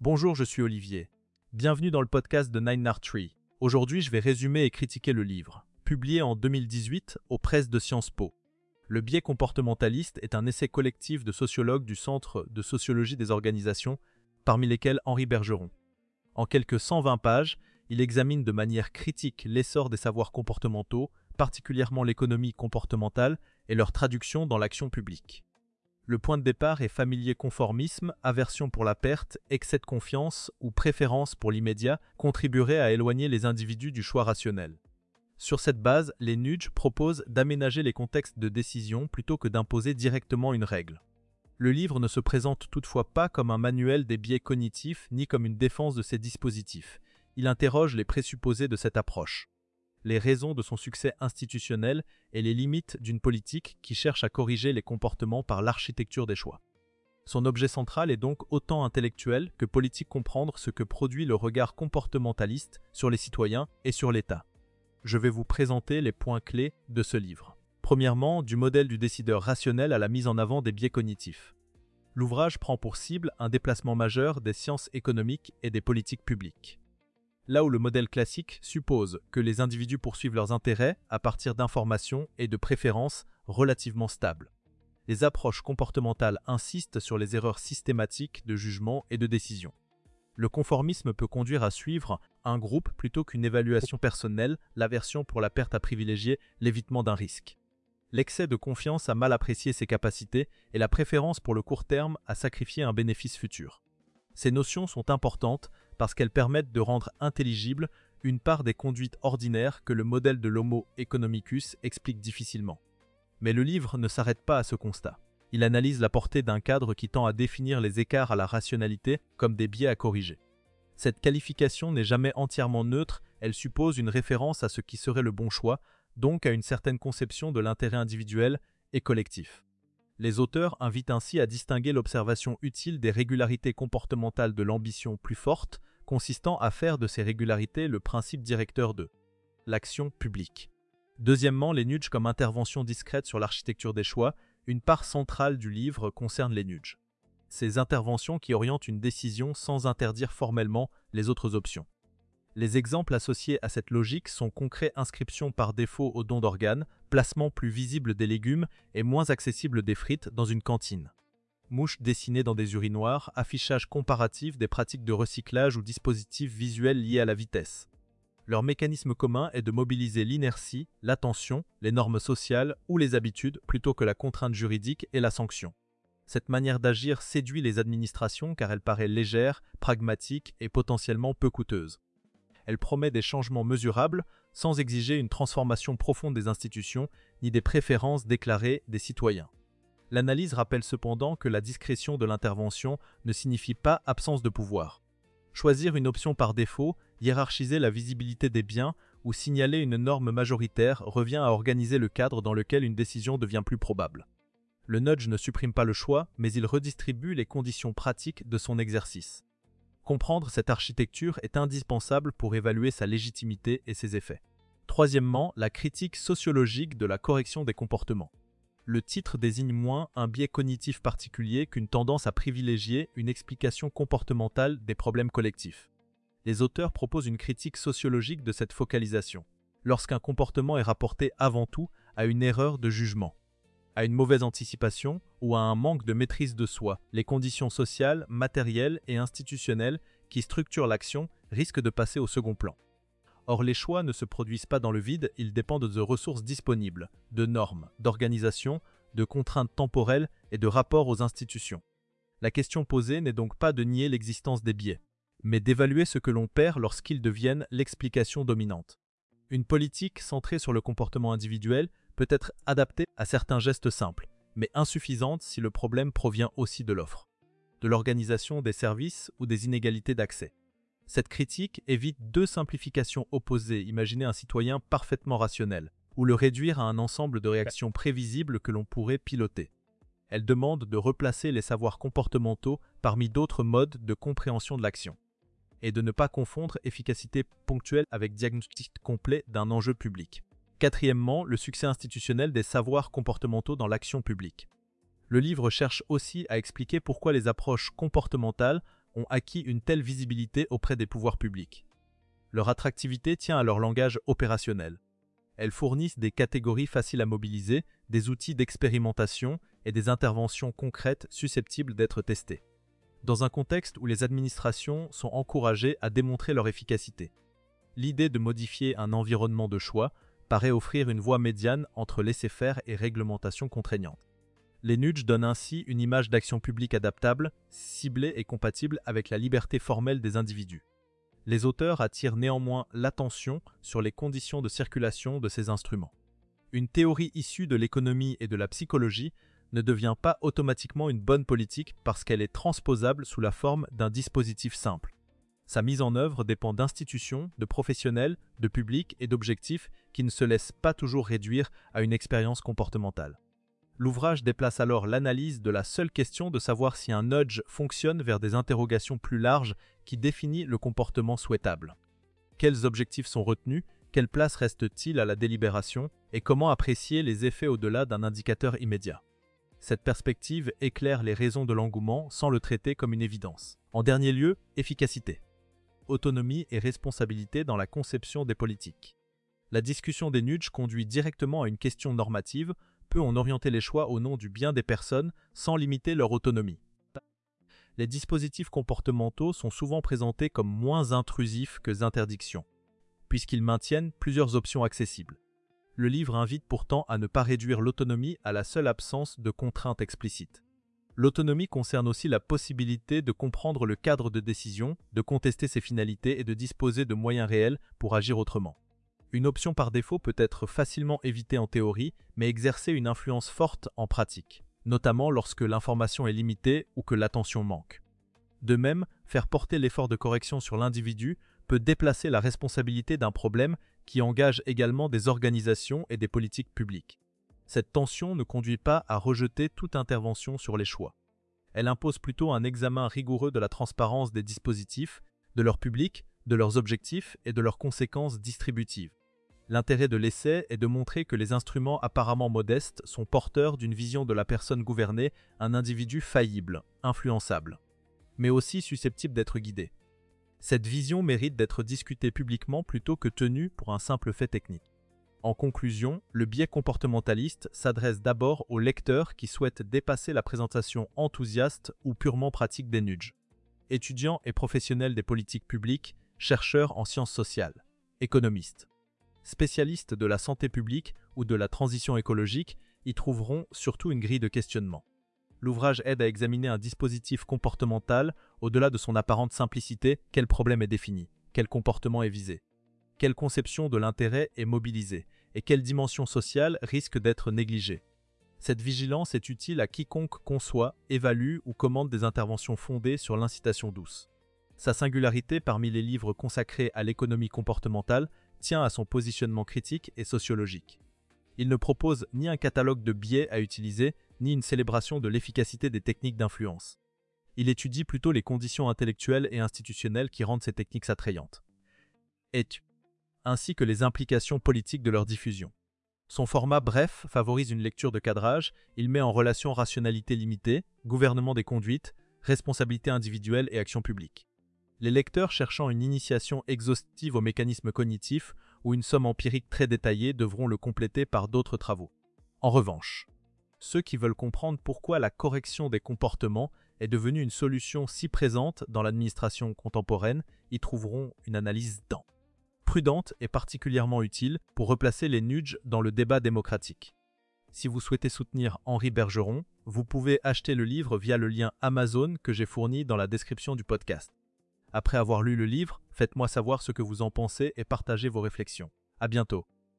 Bonjour, je suis Olivier. Bienvenue dans le podcast de Nine Art Tree. Aujourd'hui, je vais résumer et critiquer le livre, publié en 2018 aux presses de Sciences Po. Le biais comportementaliste est un essai collectif de sociologues du Centre de sociologie des organisations, parmi lesquels Henri Bergeron. En quelques 120 pages, il examine de manière critique l'essor des savoirs comportementaux, particulièrement l'économie comportementale et leur traduction dans l'action publique. Le point de départ est familier conformisme, aversion pour la perte, excès de confiance ou préférence pour l'immédiat contribueraient à éloigner les individus du choix rationnel. Sur cette base, les nudges proposent d'aménager les contextes de décision plutôt que d'imposer directement une règle. Le livre ne se présente toutefois pas comme un manuel des biais cognitifs ni comme une défense de ces dispositifs. Il interroge les présupposés de cette approche, les raisons de son succès institutionnel et les limites d'une politique qui cherche à corriger les comportements par l'architecture des choix. Son objet central est donc autant intellectuel que politique, comprendre ce que produit le regard comportementaliste sur les citoyens et sur l'État. Je vais vous présenter les points clés de ce livre. Premièrement, du modèle du décideur rationnel à la mise en avant des biais cognitifs. L'ouvrage prend pour cible un déplacement majeur des sciences économiques et des politiques publiques. Là où le modèle classique suppose que les individus poursuivent leurs intérêts à partir d'informations et de préférences relativement stables. Les approches comportementales insistent sur les erreurs systématiques de jugement et de décision. Le conformisme peut conduire à suivre un groupe plutôt qu'une évaluation personnelle, l'aversion pour la perte à privilégier l'évitement d'un risque. L'excès de confiance à mal apprécier ses capacités et la préférence pour le court terme à sacrifier un bénéfice futur. Ces notions sont importantes parce qu'elles permettent de rendre intelligible une part des conduites ordinaires que le modèle de l'Homo economicus explique difficilement. Mais le livre ne s'arrête pas à ce constat. Il analyse la portée d'un cadre qui tend à définir les écarts à la rationalité comme des biais à corriger. Cette qualification n'est jamais entièrement neutre, elle suppose une référence à ce qui serait le bon choix, donc à une certaine conception de l'intérêt individuel et collectif. Les auteurs invitent ainsi à distinguer l'observation utile des régularités comportementales de l'ambition plus forte, consistant à faire de ces régularités le principe directeur de l'action publique. Deuxièmement, les nudges comme intervention discrète sur l'architecture des choix. Une part centrale du livre concerne les nudges. Ces interventions qui orientent une décision sans interdire formellement les autres options. Les exemples associés à cette logique sont concret: inscription par défaut au don d'organes, placement plus visible des légumes et moins accessible des frites dans une cantine. Mouches dessinées dans des urinoirs, affichage comparatif des pratiques de recyclage ou dispositifs visuels liés à la vitesse. Leur mécanisme commun est de mobiliser l'inertie, l'attention, les normes sociales ou les habitudes plutôt que la contrainte juridique et la sanction. Cette manière d'agir séduit les administrations car elle paraît légère, pragmatique et potentiellement peu coûteuse. Elle promet des changements mesurables sans exiger une transformation profonde des institutions ni des préférences déclarées des citoyens. L'analyse rappelle cependant que la discrétion de l'intervention ne signifie pas absence de pouvoir. Choisir une option par défaut, hiérarchiser la visibilité des biens ou signaler une norme majoritaire revient à organiser le cadre dans lequel une décision devient plus probable. Le nudge ne supprime pas le choix, mais il redistribue les conditions pratiques de son exercice. Comprendre cette architecture est indispensable pour évaluer sa légitimité et ses effets. Troisièmement, la critique sociologique de la correction des comportements. Le titre désigne moins un biais cognitif particulier qu'une tendance à privilégier une explication comportementale des problèmes collectifs. Les auteurs proposent une critique sociologique de cette focalisation, lorsqu'un comportement est rapporté avant tout à une erreur de jugement, à une mauvaise anticipation ou à un manque de maîtrise de soi. Les conditions sociales, matérielles et institutionnelles qui structurent l'action risquent de passer au second plan. Or, les choix ne se produisent pas dans le vide, ils dépendent de ressources disponibles, de normes, d'organisation, de contraintes temporelles et de rapports aux institutions. La question posée n'est donc pas de nier l'existence des biais, mais d'évaluer ce que l'on perd lorsqu'ils deviennent l'explication dominante. Une politique centrée sur le comportement individuel peut être adaptée à certains gestes simples, mais insuffisante si le problème provient aussi de l'offre, de l'organisation des services ou des inégalités d'accès. Cette critique évite deux simplifications opposées: imaginer un citoyen parfaitement rationnel, ou le réduire à un ensemble de réactions prévisibles que l'on pourrait piloter. Elle demande de replacer les savoirs comportementaux parmi d'autres modes de compréhension de l'action, et de ne pas confondre efficacité ponctuelle avec diagnostic complet d'un enjeu public. Quatrièmement, le succès institutionnel des savoirs comportementaux dans l'action publique. Le livre cherche aussi à expliquer pourquoi les approches comportementales ont acquis une telle visibilité auprès des pouvoirs publics. Leur attractivité tient à leur langage opérationnel. Elles fournissent des catégories faciles à mobiliser, des outils d'expérimentation et des interventions concrètes susceptibles d'être testées. Dans un contexte où les administrations sont encouragées à démontrer leur efficacité. L'idée de modifier un environnement de choix paraît offrir une voie médiane entre laisser-faire et réglementation contraignante. Les nudges donnent ainsi une image d'action publique adaptable, ciblée et compatible avec la liberté formelle des individus. Les auteurs attirent néanmoins l'attention sur les conditions de circulation de ces instruments. Une théorie issue de l'économie et de la psychologie ne devient pas automatiquement une bonne politique parce qu'elle est transposable sous la forme d'un dispositif simple. Sa mise en œuvre dépend d'institutions, de professionnels, de publics et d'objectifs qui ne se laissent pas toujours réduire à une expérience comportementale. L'ouvrage déplace alors l'analyse de la seule question de savoir si un nudge fonctionne vers des interrogations plus larges qui définissent le comportement souhaitable. Quels objectifs sont retenus, quelle place reste-t-il à la délibération et comment apprécier les effets au-delà d'un indicateur immédiat. Cette perspective éclaire les raisons de l'engouement sans le traiter comme une évidence. En dernier lieu, efficacité. Autonomie et responsabilité dans la conception des politiques. La discussion des nudges conduit directement à une question normative, peut en orienter les choix au nom du bien des personnes sans limiter leur autonomie. Les dispositifs comportementaux sont souvent présentés comme moins intrusifs que les interdictions, puisqu'ils maintiennent plusieurs options accessibles. Le livre invite pourtant à ne pas réduire l'autonomie à la seule absence de contraintes explicites. L'autonomie concerne aussi la possibilité de comprendre le cadre de décision, de contester ses finalités et de disposer de moyens réels pour agir autrement. Une option par défaut peut être facilement évitée en théorie, mais exercer une influence forte en pratique, notamment lorsque l'information est limitée ou que l'attention manque. De même, faire porter l'effort de correction sur l'individu peut déplacer la responsabilité d'un problème qui engage également des organisations et des politiques publiques. Cette tension ne conduit pas à rejeter toute intervention sur les choix. Elle impose plutôt un examen rigoureux de la transparence des dispositifs, de leur public, de leurs objectifs et de leurs conséquences distributives. L'intérêt de l'essai est de montrer que les instruments apparemment modestes sont porteurs d'une vision de la personne gouvernée, un individu faillible, influençable, mais aussi susceptible d'être guidé. Cette vision mérite d'être discutée publiquement plutôt que tenue pour un simple fait technique. En conclusion, le biais comportementaliste s'adresse d'abord aux lecteurs qui souhaitent dépasser la présentation enthousiaste ou purement pratique des nudges. Étudiants et professionnels des politiques publiques, chercheurs en sciences sociales, économistes, spécialistes de la santé publique ou de la transition écologique y trouveront surtout une grille de questionnement. L'ouvrage aide à examiner un dispositif comportemental au-delà de son apparente simplicité, quel problème est défini, quel comportement est visé, quelle conception de l'intérêt est mobilisée et quelle dimension sociale risque d'être négligée. Cette vigilance est utile à quiconque conçoit, évalue ou commande des interventions fondées sur l'incitation douce. Sa singularité parmi les livres consacrés à l'économie comportementale tient à son positionnement critique et sociologique. Il ne propose ni un catalogue de biais à utiliser, ni une célébration de l'efficacité des techniques d'influence. Il étudie plutôt les conditions intellectuelles et institutionnelles qui rendent ces techniques attrayantes, ainsi que les implications politiques de leur diffusion. Son format bref favorise une lecture de cadrage, il met en relation rationalité limitée, gouvernement des conduites, responsabilité individuelle et action publique. Les lecteurs cherchant une initiation exhaustive aux mécanismes cognitifs ou une somme empirique très détaillée devront le compléter par d'autres travaux. En revanche, ceux qui veulent comprendre pourquoi la correction des comportements est devenue une solution si présente dans l'administration contemporaine y trouveront une analyse prudente et particulièrement utile pour replacer les nudges dans le débat démocratique. Si vous souhaitez soutenir Henri Bergeron, vous pouvez acheter le livre via le lien Amazon que j'ai fourni dans la description du podcast. Après avoir lu le livre, faites-moi savoir ce que vous en pensez et partagez vos réflexions. À bientôt.